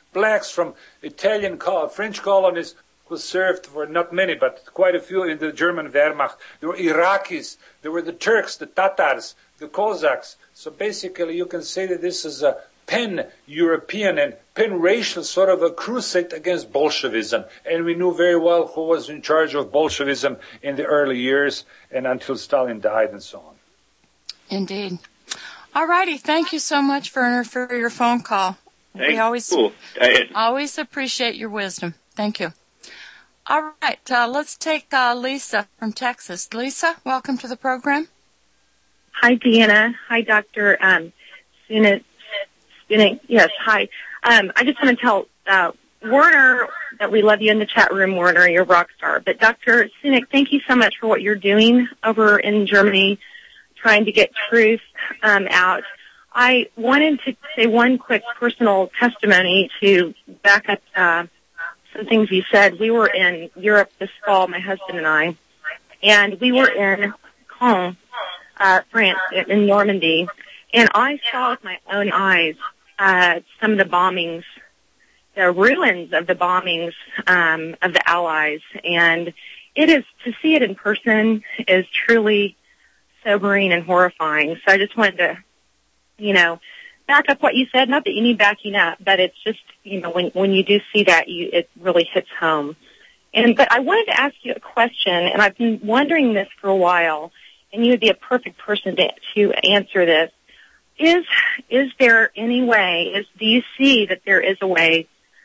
blacks from French colonies who served for not many, but quite a few in the German Wehrmacht. There were Iraqis, there were the Turks, the Tatars, the Cossacks. So basically you can say that this is a pan-European and pan-racial sort of a crusade against Bolshevism. And we knew very well who was in charge of Bolshevism in the early years and until Stalin died and so on. Indeed. All righty. Thank you so much, Werner, for your phone call. We always appreciate your wisdom. Thank you. All right. Let's take Lisa from Texas. Lisa, welcome to the program. Hi, Deanna. Hi, Dr. Sunik. Yes, hi. I just want to tell Werner that we love you in the chat room, Werner. You're a rock star. But Dr. Sunik, thank you so much for what you're doing over in Germany, trying to get truth out. I wanted to say one quick personal testimony to back up some things you said. We were in Europe this fall, my husband and I, and we were in Caen, France, in Normandy, and I saw with my own eyes some of the bombings, the ruins of the bombings of the Allies, and it is, to see it in person is truly sobering and horrifying. So I just wanted to, back up what you said. Not that you need backing up, but it's just, when you do see that, it really hits home. But I wanted to ask you a question, and I've been wondering this for a while, and you would be a perfect person to answer this. Is there any way, do you see that there is a way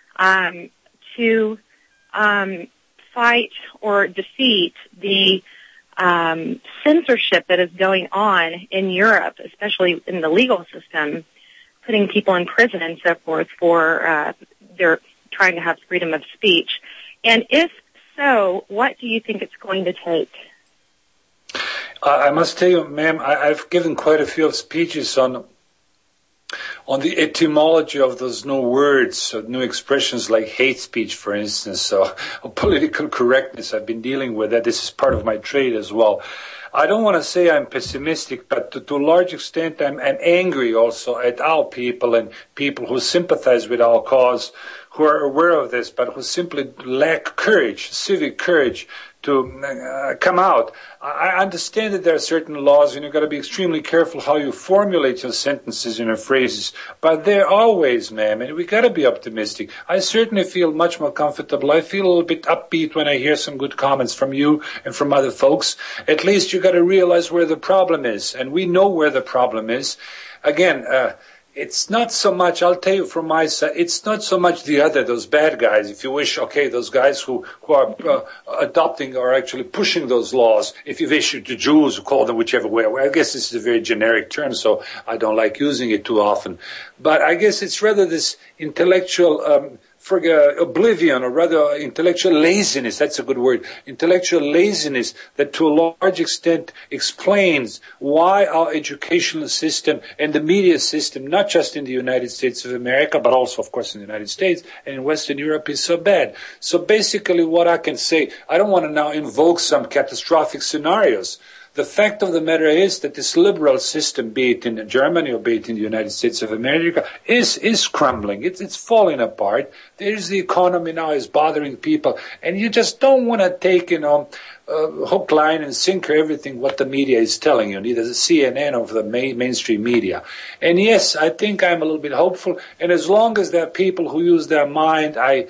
to fight or defeat the censorship that is going on in Europe, especially in the legal system, putting people in prison and so forth for they're trying to have freedom of speech? And if so, what do you think it's going to take? I must tell you, ma'am, I've given quite a few speeches on the etymology of those new words, new expressions like hate speech, for instance, or political correctness. I've been dealing with that. This is part of my trade as well. I don't want to say I'm pessimistic, but to a large extent I'm angry also at our people and people who sympathize with our cause, who are aware of this, but who simply lack courage, civic courage, to come out. I understand that there are certain laws, and you've got to be extremely careful how you formulate your sentences and your phrases. But there are ways, ma'am, and we got to be optimistic. I certainly feel much more comfortable. I feel a little bit upbeat when I hear some good comments from you and from other folks. At least you got to realize where the problem is, and we know where the problem is. Again, it's not so much, I'll tell you from my side, it's not so much those bad guys, if you wish, those guys who are adopting or actually pushing those laws, if you wish, to Jews, call them whichever way. I guess this is a very generic term, so I don't like using it too often. But I guess it's rather this intellectual oblivion, or rather intellectual laziness, that's a good word, intellectual laziness that to a large extent explains why our educational system and the media system, not just in the United States of America, but also, of course, in the United States and in Western Europe, is so bad. So basically what I can say, I don't want to now invoke some catastrophic scenarios. The fact of the matter is that this liberal system, be it in Germany or be it in the United States of America, is crumbling. It's falling apart. There's the economy now is bothering people, and you just don't want to take, hook, line, and sinker everything what the media is telling you, neither the CNN or the mainstream media. And yes, I think I'm a little bit hopeful, and as long as there are people who use their mind, I'm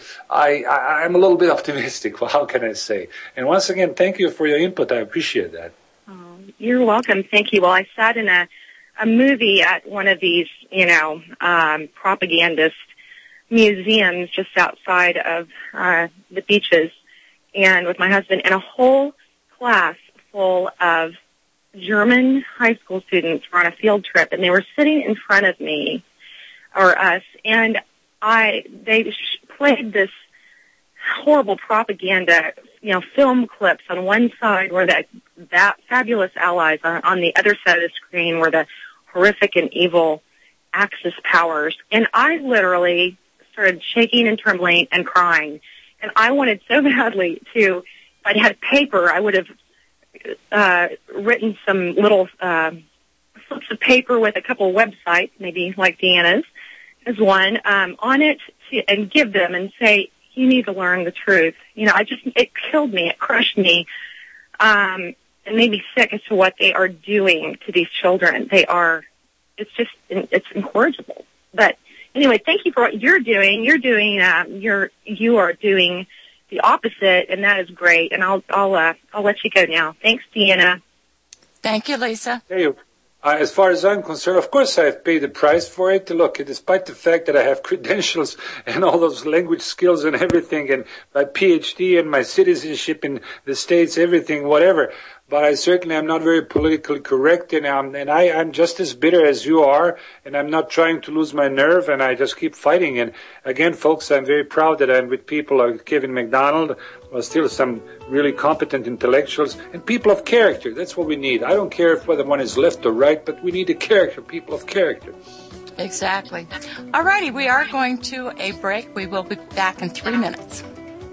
a little bit optimistic. Well, how can I say? And once again, thank you for your input. I appreciate that. You're welcome. Thank you. Well, I sat in a movie at one of these, propagandist museums just outside of the beaches, and with my husband, and a whole class full of German high school students were on a field trip, and they were sitting in front of me, or us, and they played this horrible propaganda, film clips. On one side were that fabulous allies. On the other side of the screen were the horrific and evil Axis powers. And I literally started shaking and trembling and crying. And I wanted so badly to, if I'd had paper, I would have written some little slips of paper with a couple of websites, maybe like Deanna's, as one, on it and give them and say, you need to learn the truth. You know, it killed me. It crushed me. It made me sick as to what they are doing to these children. It's incorrigible. But anyway, thank you for what you're doing. You are doing the opposite, and that is great. And I'll let you go now. Thanks, Deanna. Thank you, Lisa. Hey, as far as I'm concerned, of course I have paid the price for it. Look, despite the fact that I have credentials and all those language skills and everything, and my PhD and my citizenship in the States, everything, whatever, but I certainly am not very politically correct, and I'm just as bitter as you are, and I'm not trying to lose my nerve, and I just keep fighting. And again, folks, I'm very proud that I'm with people like Kevin McDonald, or still some really competent intellectuals, and people of character. That's what we need. I don't care if whether one is left or right, but we need a character, people of character. Exactly. All righty, we are going to a break. We will be back in 3 minutes.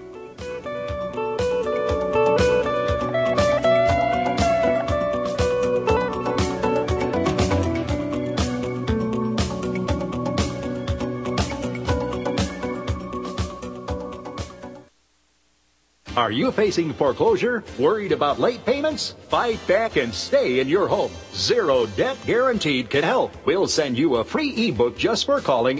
Are you facing foreclosure? Worried about late payments? Fight back and stay in your home. Zero Debt Guaranteed can help. We'll send you a free ebook just for calling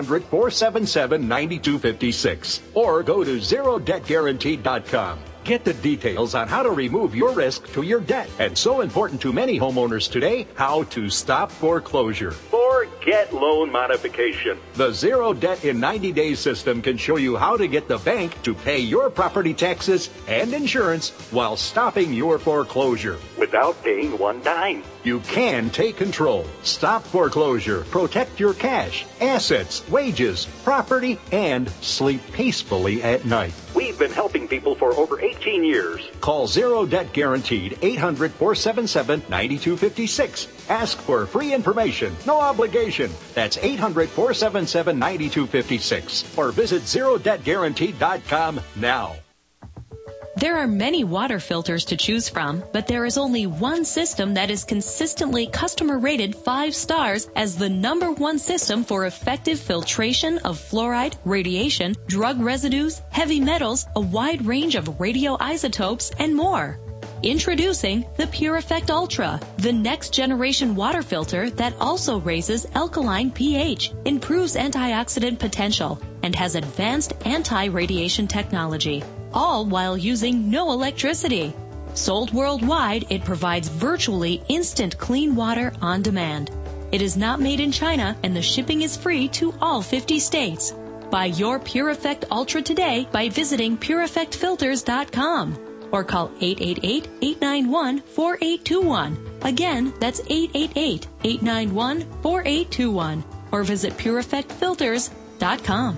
800-477-9256. Or go to ZeroDebtGuaranteed.com. Get the details on how to remove your risk to your debt. And so important to many homeowners today, how to stop foreclosure. Forget loan modification. The Zero Debt in 90 Days system can show you how to get the bank to pay your property taxes and insurance while stopping your foreclosure. Without paying one dime. You can take control, stop foreclosure, protect your cash, assets, wages, property, and sleep peacefully at night. We've been helping people for over 18 years. Call Zero Debt Guaranteed 800-477-9256. Ask for free information, no obligation. That's 800-477-9256. Or visit ZeroDebtGuaranteed.com now. There are many water filters to choose from, but there is only one system that is consistently customer rated 5 stars as the #1 system for effective filtration of fluoride, radiation, drug residues, heavy metals, a wide range of radioisotopes, and more. Introducing the Pure Effect Ultra, the next generation water filter that also raises alkaline pH, improves antioxidant potential, and has advanced anti-radiation technology, all while using no electricity. Sold worldwide, it provides virtually instant clean water on demand. It is not made in China, and the shipping is free to all 50 states. Buy your Pure Effect Ultra today by visiting PureEffectFilters.com. Or call 888-891-4821. Again, that's 888-891-4821. Or visit PureEffectFilters.com.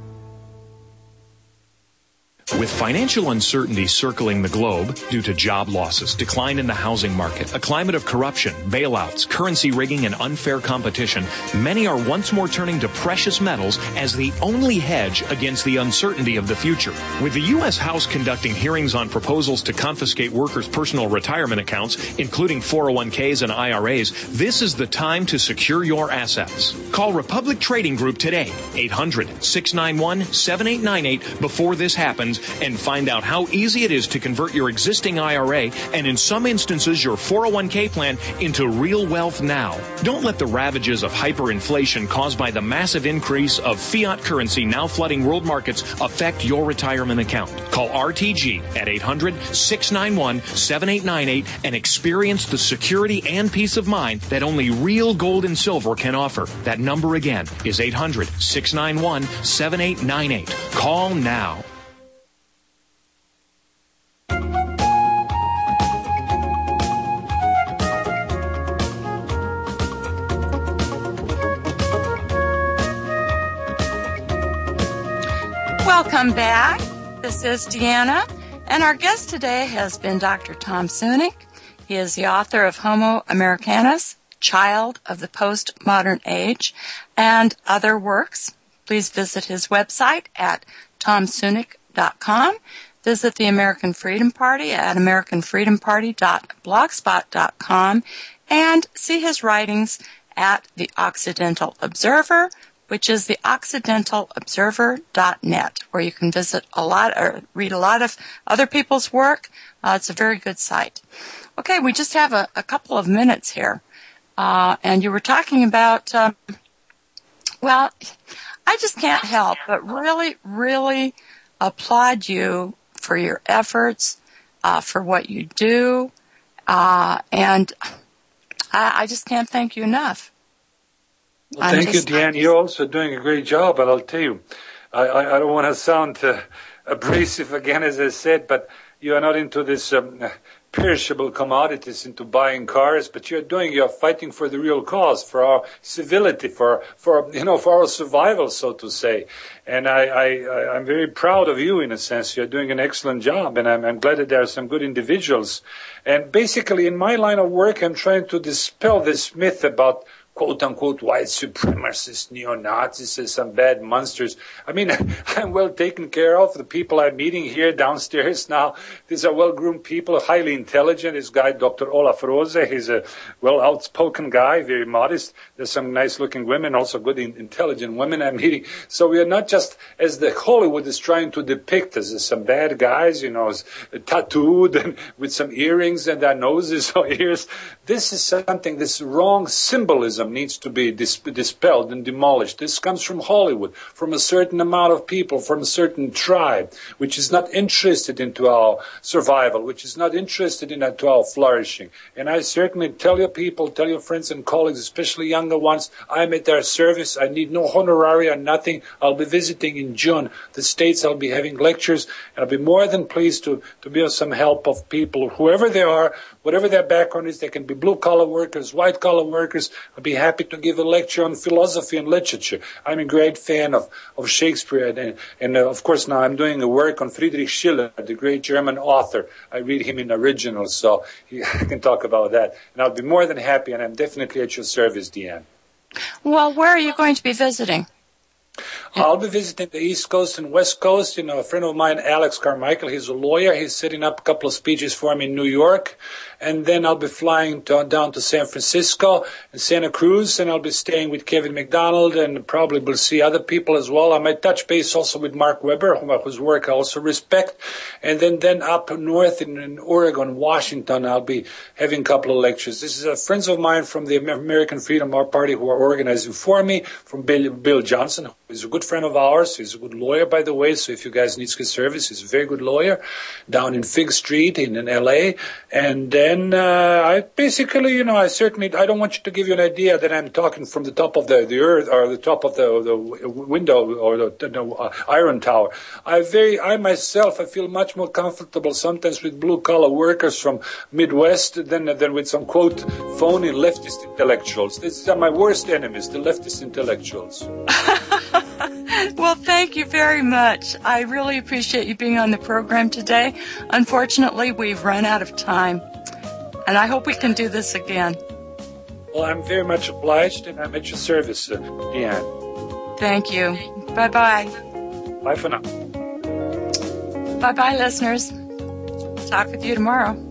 With financial uncertainty circling the globe due to job losses, decline in the housing market, a climate of corruption, bailouts, currency rigging, and unfair competition, many are once more turning to precious metals as the only hedge against the uncertainty of the future. With the U.S. House conducting hearings on proposals to confiscate workers' personal retirement accounts, including 401ks and IRAs, this is the time to secure your assets. Call Republic Trading Group today, 800-691-7898 before this happens, and find out how easy it is to convert your existing IRA and in some instances your 401k plan into real wealth now. Don't let the ravages of hyperinflation caused by the massive increase of fiat currency now flooding world markets affect your retirement account. Call RTG at 800-691-7898 and experience the security and peace of mind that only real gold and silver can offer. That number again is 800-691-7898. Call now. Welcome back. This is Deanna, and our guest today has been Dr. Tom Sunic. He is the author of Homo Americanus, Child of the Postmodern Age, and other works. Please visit his website at tomsunic.com. Visit the American Freedom Party at americanfreedomparty.blogspot.com and see his writings at the Occidental Observer, which is the OccidentalObserver.net, where you can visit a lot or read a lot of other people's work. It's a very good site. Okay, we just have a couple of minutes here. And you were talking about, well, I just can't help but really, really applaud you for your efforts, for what you do, and I just can't thank you enough. Well, thank you, Deanne. You're also doing a great job, but I'll tell you, I don't want to sound abrasive again, as I said, but you are not into this perishable commodities, into buying cars, but you're fighting for the real cause, for our civility, for our survival, so to say. And I'm very proud of you, in a sense. You're doing an excellent job, and I'm glad that there are some good individuals. And basically, in my line of work, I'm trying to dispel this myth about quote-unquote white supremacists, neo-Nazis, and some bad monsters. I mean, I'm well taken care of. The people I'm meeting here downstairs now, these are well-groomed people, highly intelligent. This guy, Dr. Olaf Rose, he's a well-outspoken guy, very modest. There's some nice-looking women, also good, intelligent women I'm meeting. So we are not just, as the Hollywood is trying to depict us, as some bad guys, tattooed and with some earrings and their noses or ears. This is something, this wrong symbolism needs to be dispelled and demolished. This comes from Hollywood, from a certain amount of people, from a certain tribe, which is not interested into our survival, which is not interested into our flourishing. And I certainly tell your people, tell your friends and colleagues, especially younger ones, I'm at their service. I need no honorarium, nothing. I'll be visiting in June the States. I'll be having lectures, and I'll be more than pleased to be of some help of people, whoever they are, whatever their background is. They can be blue-collar workers, white-collar workers. I'll be happy to give a lecture on philosophy and literature. I'm a great fan of Shakespeare, and of course now I'm doing a work on Friedrich Schiller, the great German author. I read him in original, so I can talk about that. And I'll be more than happy, and I'm definitely at your service, Deanne. Well, where are you going to be visiting? I'll be visiting the East Coast and West Coast. A friend of mine, Alex Carmichael, he's a lawyer. He's setting up a couple of speeches for me in New York. And then I'll be flying down to San Francisco and Santa Cruz, and I'll be staying with Kevin McDonald, and probably will see other people as well. I might touch base also with Mark Webber, whose work I also respect. And then up north in Oregon, Washington, I'll be having a couple of lectures. This is friends of mine from the American Freedom Party who are organizing for me, from Bill Johnson, who is a good friend of ours. He's a good lawyer, by the way, so if you guys need his service, he's a very good lawyer down in Fig Street in L.A. And then I basically, I don't want you to give you an idea that I'm talking from the top of the earth or the top of the window or the iron tower. I myself feel much more comfortable sometimes with blue-collar workers from Midwest than with some, quote, phony leftist intellectuals. These are my worst enemies, the leftist intellectuals. Well, thank you very much. I really appreciate you being on the program today. Unfortunately, we've run out of time, and I hope we can do this again. Well, I'm very much obliged, and I'm at your service, Deanne. Thank you. Bye-bye. Bye for now. Bye-bye, listeners. Talk with you tomorrow.